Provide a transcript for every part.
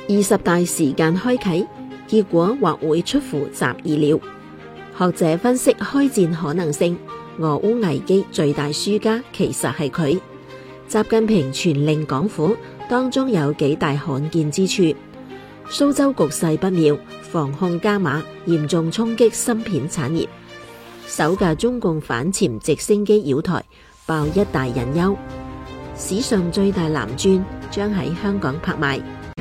20大時間開啟，結果或會出乎習意料。學者分析開戰可能性，俄烏危機最大輸家其實係佢。習近平傳令港府，當中有幾大罕見之處。蘇州局勢不妙，防控加碼，嚴重衝擊芯片產業。首架中共反潛直升機繞台，爆一大隱憂。史上最大藍鑽將喺香港拍賣。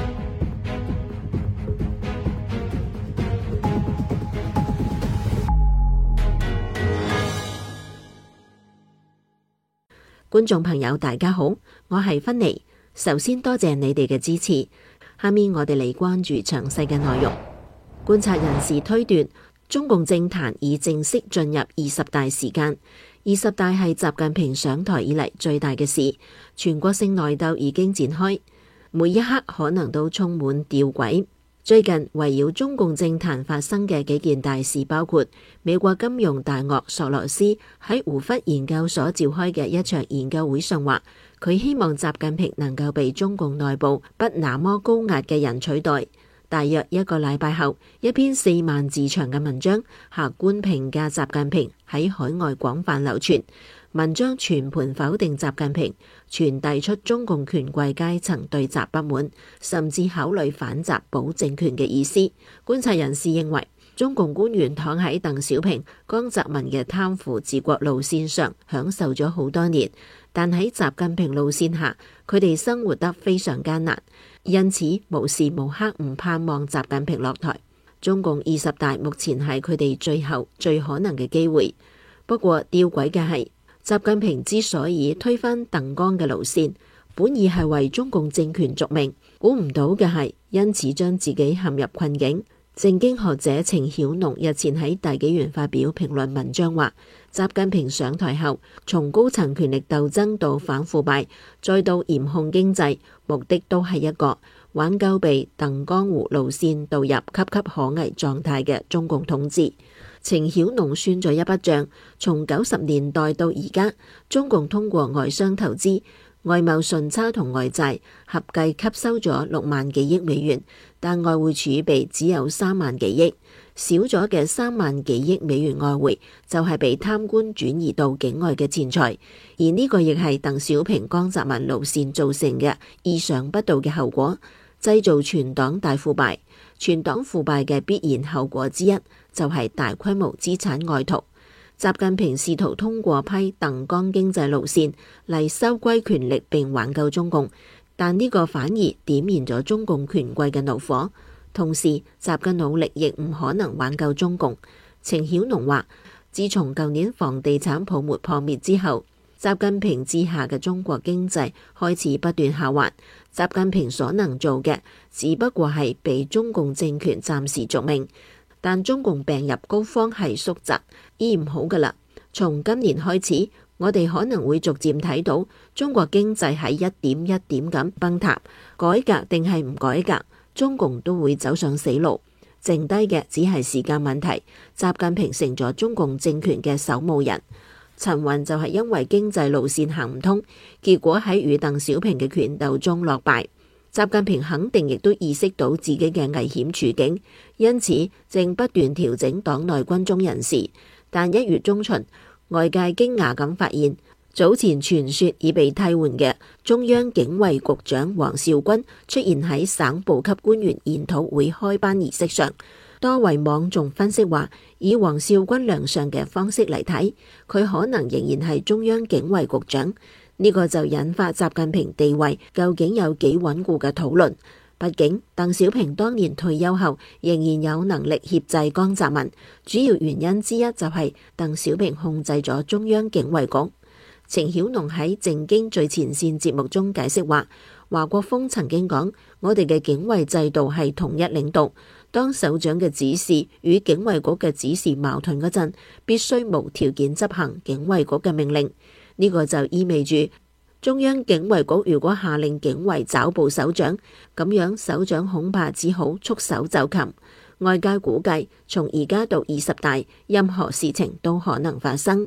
觀眾朋友大家好，我係芬妮，首先多謝你哋嘅支持。下面我哋嚟關注詳細嘅內容。觀察人士推斷，中共政壇已正式進入20大時間。20大係習近平上台以嚟最大嘅事，全國性內鬥已經展開，每一刻可能都充滿弔詭。最近圍繞中共政壇發生嘅幾件大事，包括美國金融大鱷索羅斯喺胡佛研究所召開嘅一場研究會上話，佢希望習近平能夠被中共內部不那麼高壓嘅人取代。大約一個禮拜後，一篇4萬字長嘅文章客觀評價習近平喺海外廣泛流傳。文章全盤否定習近平，傳遞出中共權貴階層對習不滿，甚至考慮反習保政權嘅意思。觀察人士認為，中共官員躺喺鄧小平、江澤民嘅貪腐治國路線上享受咗好多年，但喺習近平路線下，佢哋生活得非常艱難，因此無時無刻唔盼望習近平落台。中共20大目前係佢哋最後最可能嘅機會。不過弔詭嘅係，習近平之所以推翻鄧江嘅路線，本意係為中共政權續命，估唔到嘅係因此將自己陷入困境。政經學者程曉農日前喺大紀元發表評論文章話，習近平上台後，從高層權力鬥爭到反腐敗，再到嚴控經濟，目的都係一個挽救被鄧江湖路線導入岌岌可危狀態嘅中共統治。程曉農算咗一筆賬，從90年代到而家，中共通過外商投資、外貿順差同外債合計吸收咗6萬幾億美元，但外匯儲備只有3萬幾億，少咗嘅3萬幾億美元外匯就係被貪官轉移到境外嘅錢財，而呢個亦係鄧小平、江澤民路線造成嘅意想不到嘅後果，製造全黨大腐敗。全黨腐敗嘅必然後果之一就係大規模資產外逃。習近平試圖通過批鄧江經濟路線嚟收歸權力並挽救中共，但呢個反而點燃咗中共權貴嘅怒火。同時，習嘅努力亦唔可能挽救中共。程曉農話，自從舊年房地產泡沫破滅之後，習近平治下嘅中國經濟開始不斷下滑。習近平所能做嘅只不過係被中共政權暫時續命，但中共病入膏肓係宿疾，醫唔好噶啦。從今年開始，我哋可能會逐漸睇到中國經濟喺一點一點咁崩塌，改革定係唔改革，中共都會走上死路，剩低嘅只係時間問題。習近平成咗中共政權嘅守墓人。陳雲就係因為經濟路線行唔通，結果喺與鄧小平嘅權鬥中落敗。習近平肯定亦都意識到自己嘅危險處境，因此正不斷調整黨內軍中人士。但1月中旬，外界驚訝咁發現，早前傳說已被替換嘅中央警衛局長王少軍出現喺省部級官員研討會開班儀式上。多位網眾分析話，以王少軍亮相嘅方式嚟睇，佢可能仍然係中央警衛局長。呢個就引發習近平地位究竟有幾穩固嘅討論。畢竟鄧小平當年退休後仍然有能力挾制江澤民，主要原因之一就係鄧小平控制咗中央警衛局。程曉農喺政經最前線節目中解釋話，華國鋒曾經講，我哋嘅警衛制度係統一領導，當首長嘅指示與警衛局嘅指示矛盾嗰陣，必須無條件執行警衛局嘅命令。呢個就意味住中央警衛局如果下令警衛抓捕首長，咁樣首長恐怕只好束手就擒。外界估計，從而家到20大，任何事情都可能發生。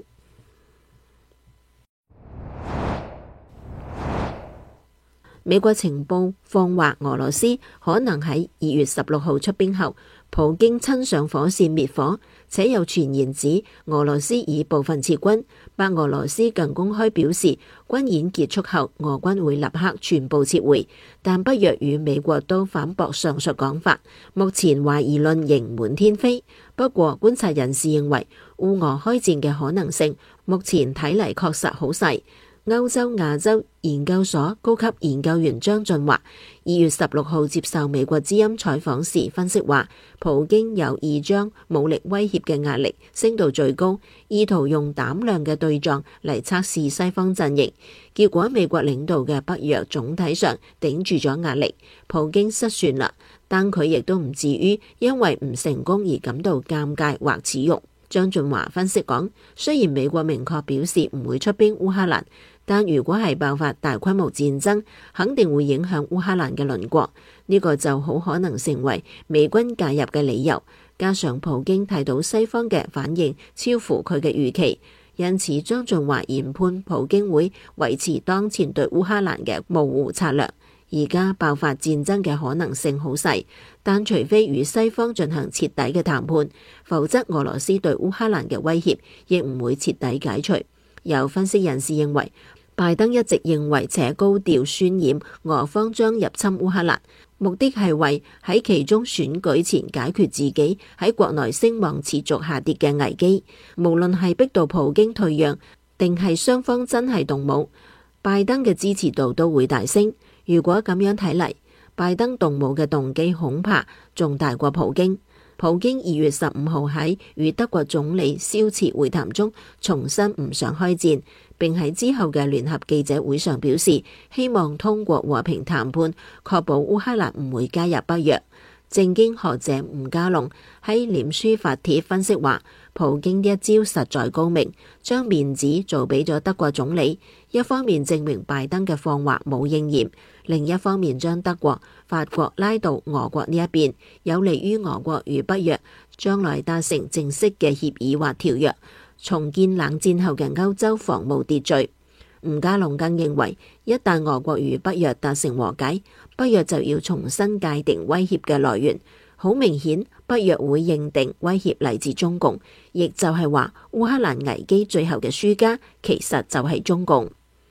美國情報放話俄羅斯可能喺2月16號出兵後，普京親上火線滅火，且有傳言指俄羅斯已部分撤軍。白俄羅斯更公開表示，軍演結束後，俄軍會立刻全部撤回，但北約與美國都反駁上述講法。目前懷疑論仍滿天飛，不過觀察人士認為，烏俄開戰嘅可能性目前睇嚟確實好細。歐洲亞洲研究所高級研究員張俊華2月16號接受美國之音採訪時分析話，普京有意將武力威脅嘅壓力升到最高，意圖用膽量嘅對撞嚟測試西方陣營。結果美國領導嘅北約總體上頂住咗壓力，普京失算啦，但佢亦都唔至於因為唔成功而感到尷尬或恥辱。張俊華分析講，雖然美國明確表示唔會出兵烏克蘭，但如果係爆發大規模戰爭，肯定會影響烏克蘭嘅鄰國，呢個就好可能成為美軍介入嘅理由。加上普京睇到西方嘅反應超乎佢嘅預期，因此張俊華研判普京會維持當前對烏克蘭嘅模糊策略。而家爆發戰爭嘅可能性好細，但除非與西方進行徹底嘅談判，否則俄羅斯對烏克蘭嘅威脅亦唔會徹底解除。有分析人士認為，拜登一直認為且高調渲染俄方將入侵烏克蘭，目的係為喺其中選舉前解決自己喺國內聲望持續下跌嘅危機。無論係逼到普京退讓，定係雙方真係動武，拜登嘅支持度都會大升。如果咁樣睇嚟，拜登動武嘅動機恐怕仲大過普京。普京2月15號喺與德國總理肖茨會談中重申唔想開戰，並喺之後嘅聯合記者會上表示，希望通過和平談判確保烏克蘭唔會加入北約。政經學者吳家龍喺臉書發帖分析話，普京呢一招實在高明，將面子做俾咗德國總理，一方面證明拜登嘅放話冇應驗，另一方面將德國、法國拉到俄國呢一邊，有利於俄國與北約將來達成正式嘅協議或條約，重建冷戰後嘅歐洲防務秩序。吳家龍更認為，一旦俄國與北約達成和解，北約就要重新界定威脅嘅來源。好明顯，北約會認定威脅嚟自中共，亦就係話烏克蘭危機最後嘅輸家其實就係中共。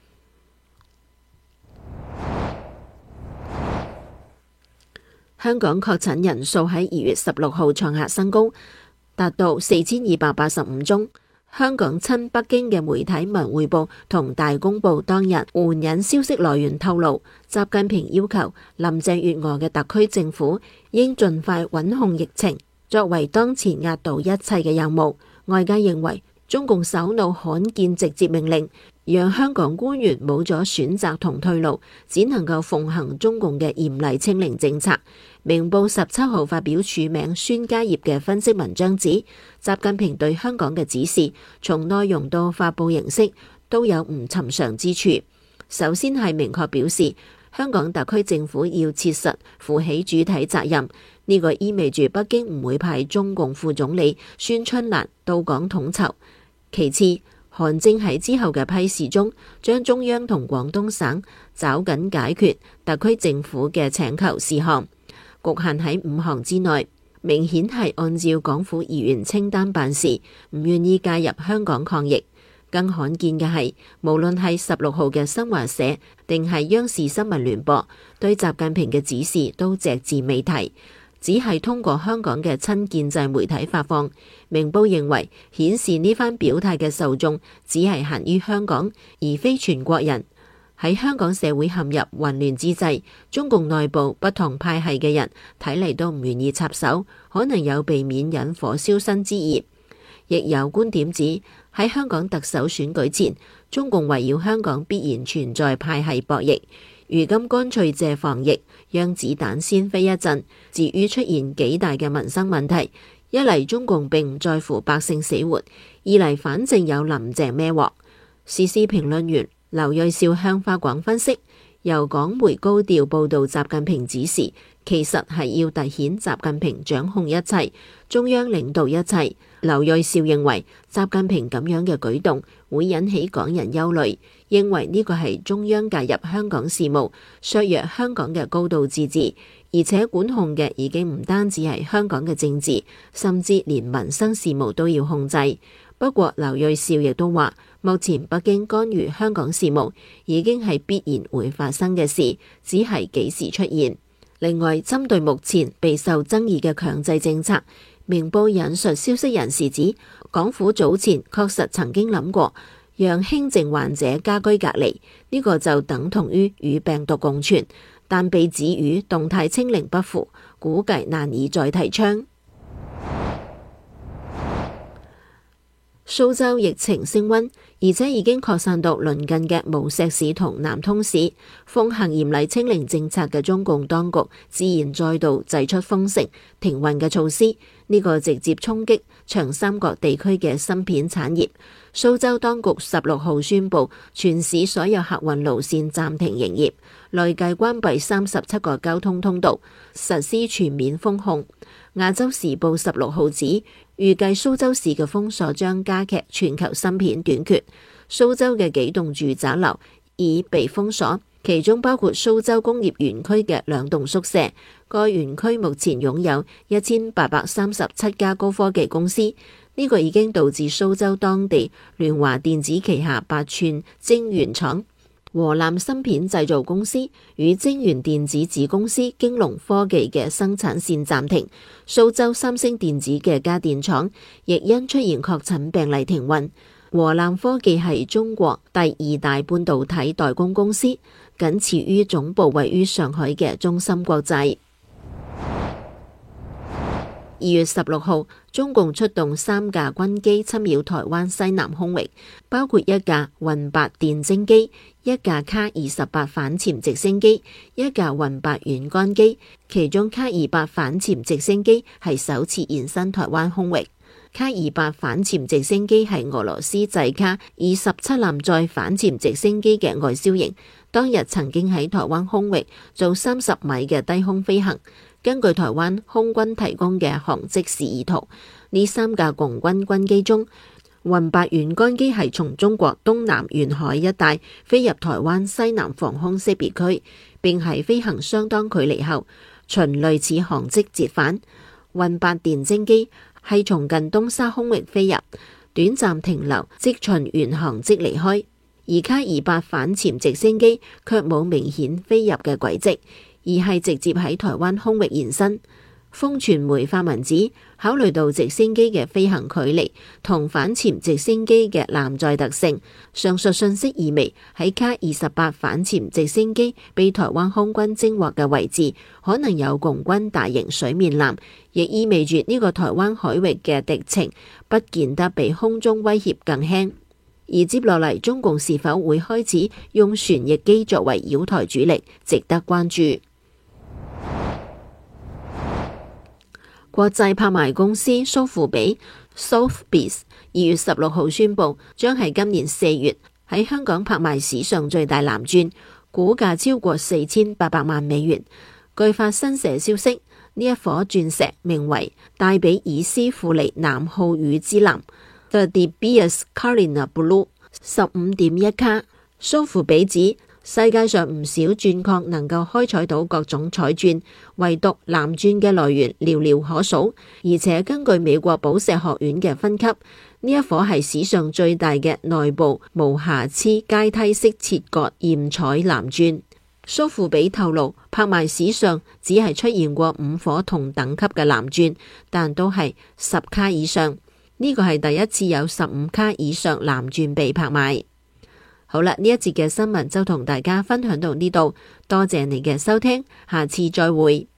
香港確診人數喺2月16號創下新高，達到4285宗。香港親北京嘅媒體《文匯報》同《大公報》當日援引消息來源透露，習近平要求林鄭月娥嘅特區政府應盡快穩控疫情，作為當前壓倒一切嘅任務。外界認為中共首腦罕見直接命令，讓香港官員冇咗選擇同退路，只能夠奉行中共嘅嚴厲清零政策。明報17號發表署名孫家業嘅分析文章指，習近平對香港嘅指示，從內容到發佈形式都有唔尋常之處。首先係明確表示，香港特區政府要切實負起主體責任，呢個意味住北京唔會派中共副總理孫春蘭到港統籌。其次，韓正喺之後嘅批示中，將中央同廣東省抓緊解決特區政府嘅請求事項局限喺5項之內，明顯係按照港府議員清單辦事，唔願意介入香港抗疫。更罕見嘅係，無論係16號嘅新華社定係央視新聞聯播，對習近平嘅指示都隻字未提，只係通過香港嘅親建制媒體發放。明報認為，顯示呢番表態嘅受眾只係限於香港，而非全國人。喺香港社會陷入混亂之際，中共內部不同派系嘅人睇嚟都唔願意插手，可能有避免引火燒身之嫌。亦有觀點指，喺香港特首選舉前，中共圍繞香港必然存在派系博弈，如今乾脆借防疫，讓子彈先飛一陣。至於出現幾大嘅民生問題，一嚟中共並唔在乎百姓死活，二嚟反正有林鄭孭鑊。時事評論員劉銳紹向法廣分析， 由港媒高調報導習近平指示，其實係要凸顯習近平掌控一切，中央領導一切。劉銳紹認為習近平咁樣嘅舉動會引起港人憂慮，認為呢個係中央介入香港事務，削弱香港嘅高度自治，而且管控嘅已經唔單止係香港嘅政治，甚至連民生事務都要控制。不過劉銳紹亦都話，目前北京干預香港事務已經係必然會發生嘅事，只係幾時出現。另外，針對目前備受爭議嘅強制政策，明報引述消息人士指，港府早前確實曾經諗過讓輕症患者家居隔離，呢個就等同於與病毒共存，但被指與動態清零不符，估計難以再提倡。蘇州疫情升溫，而且已經擴散到鄰近嘅無錫市同南通市。奉行嚴厲清零政策嘅中共當局自然再度祭出封城、停運嘅措施，呢個直接衝擊長三角地區嘅芯片產業。蘇州當局16號宣布，全市所有客運路線暫停營業，累計關閉37個交通通道，實施全面封控。亞洲時報16號指，預計蘇州市嘅封鎖將加劇全球芯片短缺。蘇州嘅幾棟住宅樓已被封鎖，其中包括蘇州工業園區嘅2棟宿舍。該園區目前擁有1837家高科技公司，呢個已經導致蘇州當地聯華電子旗下8寸晶圓廠和南芯片製造公司與晶圓電子子公司京龍科技嘅生產線暫停。蘇州三星電子嘅家電廠亦因出現確診病例停運。和南科技係中國第2大半導體代工公司，僅次於總部位於上海嘅中芯國際。2月16號，中共出動3架軍機侵擾台灣西南空域，包括1架運8電偵機、1架卡28反潛直升機、1架運8遠干機，其中卡28反潛直升機係首次現身台灣空域。卡28反潛直升機係俄羅斯製卡27艦載反潛直升機嘅外銷型，當日曾經喺台灣空域做30米嘅低空飛行。根據台灣空軍提供嘅航跡示意圖，呢3架共軍軍機中，運8遠干機係從中國東南沿海一帶飛入台灣西南防空識別區，並喺飛行相當距離後，循類似航跡折返。運8電偵機係從近東沙空域飛入，短暫停留，即循原航跡離開。而卡28反潛直升機卻冇明顯飛入嘅軌跡，而係直接喺台灣空域延伸。風傳媒發文指，考慮到直升機嘅飛行距離同反潛直升機嘅艦載特性，上述信息意味喺卡28反潛直升機被台灣空軍偵獲嘅位置，可能有共軍大型水面艦，亦意味住呢個台灣海域嘅敵情不見得比空中威脅更輕。而接落嚟，中共是否會開始用旋翼機作為擾台主力，值得關注。國際拍賣公司蘇富比 Sotheby's 2月16號宣布，將係今年4月喺香港拍賣史上最大藍鑽，估價超過4800萬美元。據法新社消息，呢一顆鑽石名為戴比爾斯庫尼藍浩宇之藍 The De Beers Carlina Blue 15.1卡。蘇富比指，世界上唔少鑽礦能夠開採到各種彩鑽，唯獨藍鑽嘅來源寥寥可數。而且根據美國寶石學院嘅分級，呢一顆係史上最大嘅內部無瑕疵階梯式切割驗彩藍鑽。蘇富比透露，拍賣史上只係出現過5顆同等級嘅藍鑽，但都係10卡以上。呢個係第一次有15卡以上藍鑽被拍賣。好啦，呢一節嘅新聞就同大家分享到呢度，多謝你嘅收聽，下次再會。